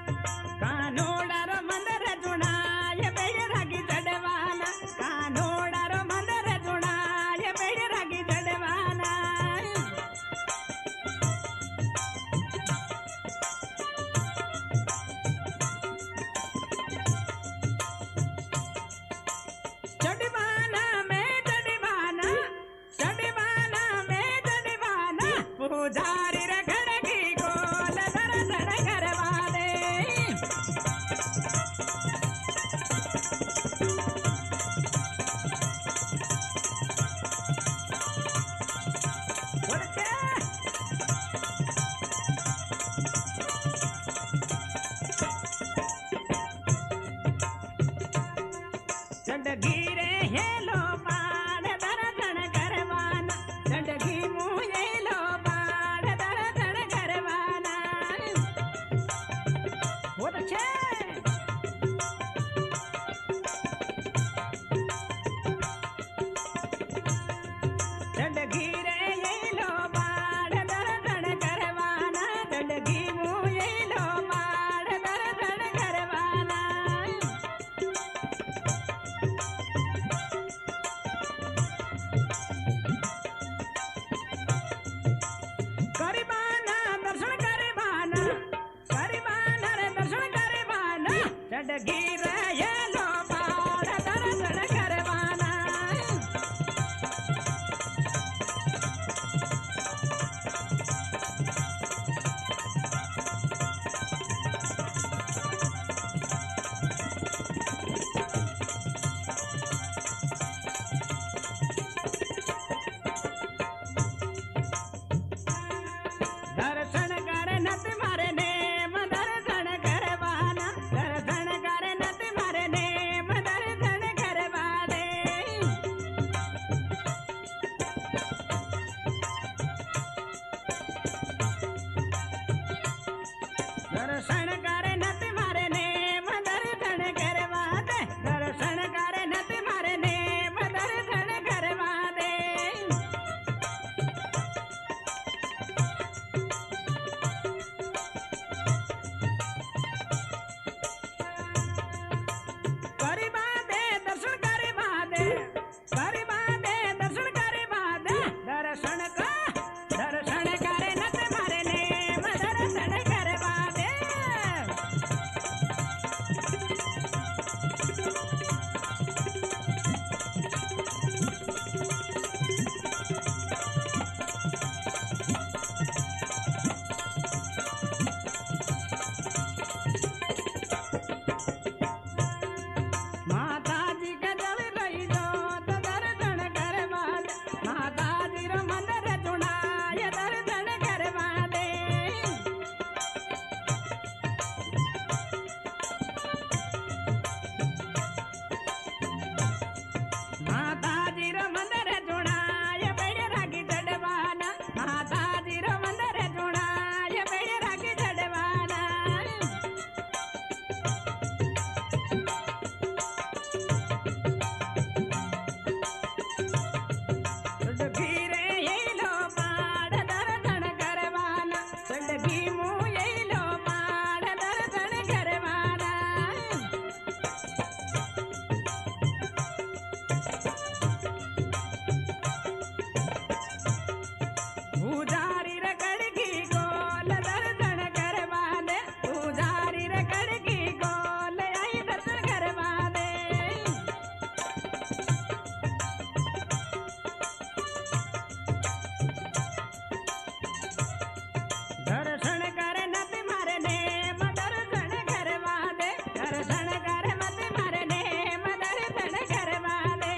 कानोडारो मंदर जुना ये बैरागी जड़वाना कानोडारो मंदर जुना ये बैरागी जड़वाना जड़वाना में जड़वाना जड़वाना में जड़वाना पुजारी रखड़गी को दर्शन करवा दे चंडगी रे ये लो बाण दर्शन करवाना चंडगी मुँह ये लो बाण दर्शन करवाना बहुत अच्छे चंडगी रे ये लो बाण दर्शन करवाना चंडगी मुँह ये लो बाण दर्शन करवाना करीबाना दर्शन करीबाना करीबाना रे दर्शन करीबाना चंडगी रे ये लो बाण दर्शन करवाना दर्शन करे नत मारे नेम दर्शन करवाना दर्शन करे नत मारे नेम दर्शन करवा दे दर्शन करे नत मारे नेम दर्शन करवा दे दर्शन करे नत मारे नेम दर्शन करवा दे करीबा दे दर्शन करीबा दे दर्शन करीबा दे दर्शन करे नत मारे नेम दर्शन करवा दे माता जी के जल रही जो तो दर्शन करवा दे माता जी रो मंदिर जुना ये दर्शन करवा दे माता जी रो मंदिर जुना ये बैरागी जड़वाना माता जी रो मंदिर जुना ये बैरागी जड़वाना चंडगी रे ये लो बाण दर्शन करवाना चंडगी मुँह ये लो बाण दर्शन करवाना पुजारी रखड़गी गोल दर्शन करवा दे पुजारी रखड़गी गोल आई दर्शन करवा दे दर्शन करे नत मारे नेम दर्शन करवा दे दर्शन करे नत मारे नेम दर्शन करवा दे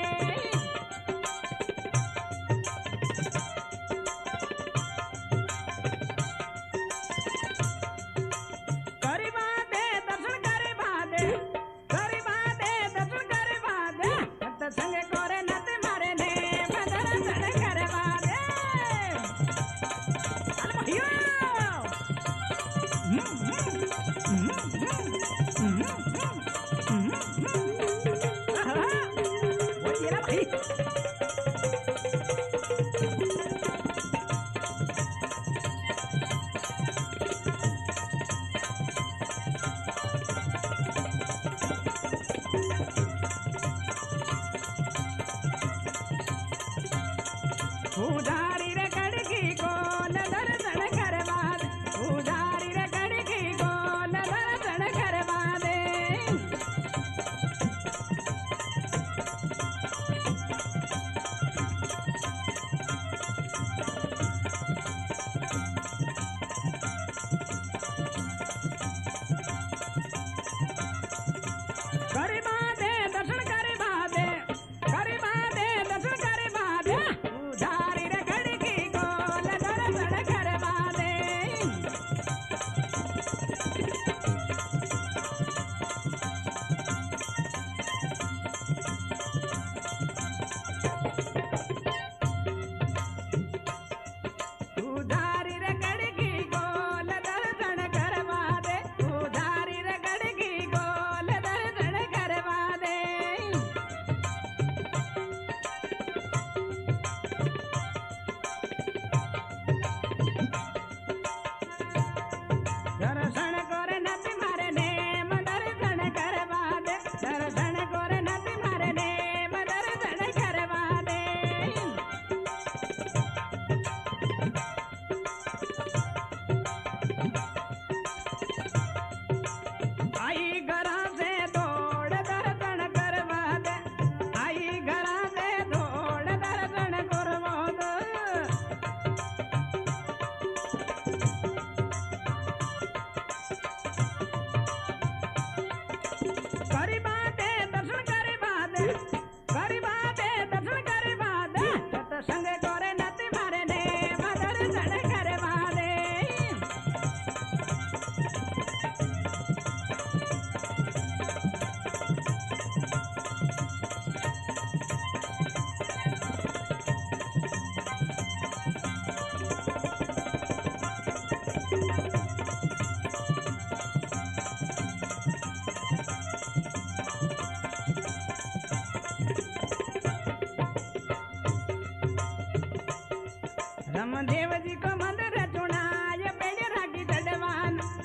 करीबा दे दर्शन करीबा दे दर्शन करवा दे नत संग करे नत मारे नेम दर्शन करवा दे चल भैया वो ये रहा भाई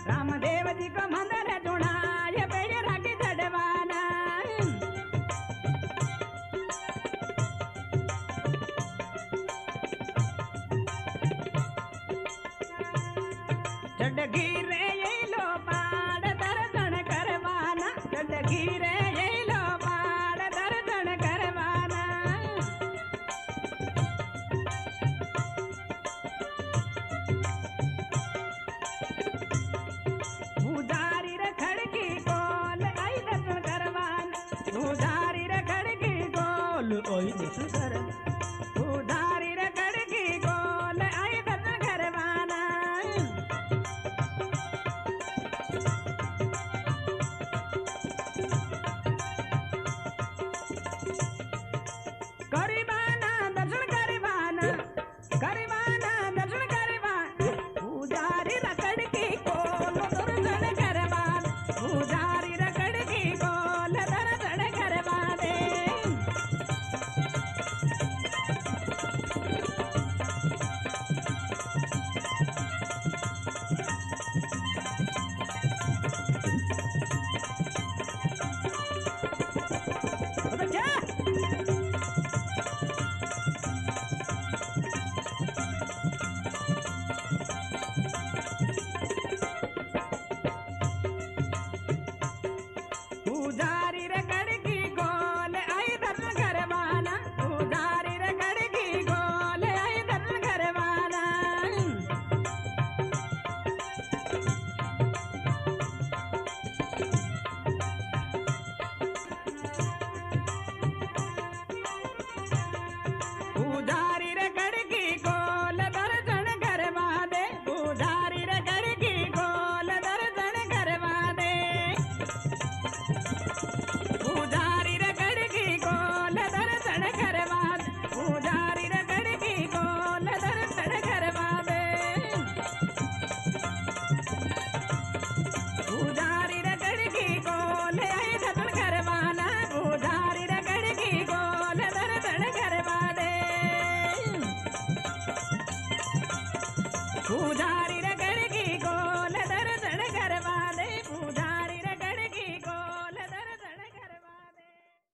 रामदेव जी को मंदिर जुड़ा ये पेड़ राखी चढ़वाना चढ़ गिर